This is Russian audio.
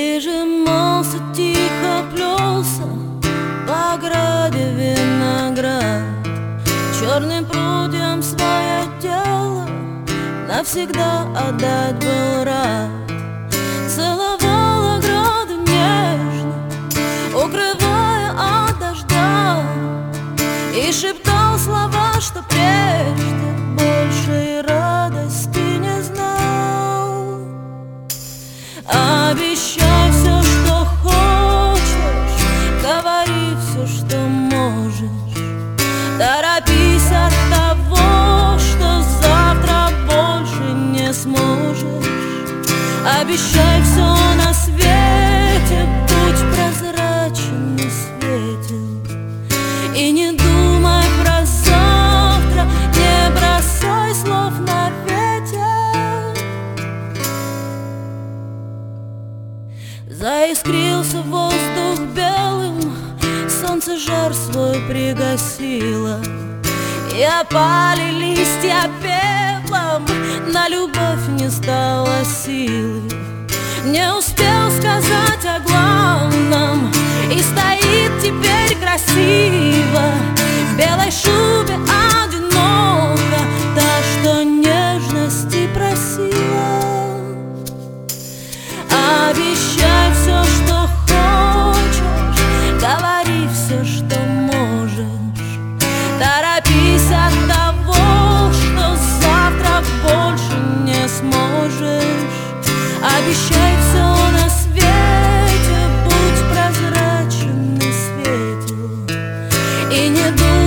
Прижимался, тихо плелся по ограде виноград, черным прутьям свое тело навсегда отдать был рад. Целовал ограду нежно, укрывая от дождя, и шептал слова, что прежде большей радости не знал. Обещай все, что хочешь, говори все, что можешь, торопись от того, что завтра больше не сможешь. Обещай все на свете, будь прозрачен и светел, и не думай про завтра, не бросай слов на ветер. Заискрился воздух белым, солнце жар свой пригасило, и опали листья пеплом, на любовь не стало силы. Не успел сказать о главном, и стоит теперь красиво в белой шубе одиноко та, что нежности просила. Обещай все, что хочешь, говори все, что можешь, торопись от того, что завтра больше не сможешь. Обещай все на свете, будь прозрачен и светел, и не думай